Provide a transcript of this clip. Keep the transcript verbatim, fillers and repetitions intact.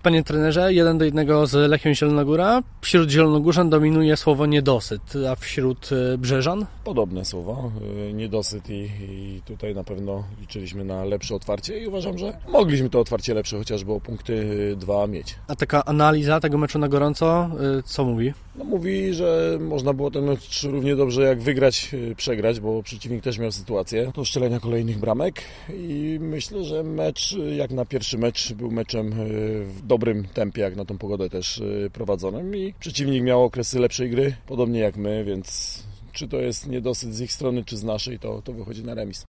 Panie trenerze, jeden do jednego z Lechią Zielonogóra. Wśród zielonogórzan dominuje słowo niedosyt, a wśród brzeżan? Podobne słowo, niedosyt i, i tutaj na pewno liczyliśmy na lepsze otwarcie i uważam, że mogliśmy to otwarcie lepsze chociażby o punkty dwa mieć. A taka analiza tego meczu na gorąco, co mówi? No, mówi, że można było ten mecz równie dobrze jak wygrać, przegrać, bo przeciwnik też miał sytuację do strzelenia kolejnych bramek i myślę, że mecz jak na pierwszy mecz był meczem w dobrym tempie, jak na tą pogodę też prowadzonym i przeciwnik miał okresy lepszej gry, podobnie jak my, więc czy to jest niedosyt z ich strony, czy z naszej, to, to wychodzi na remis.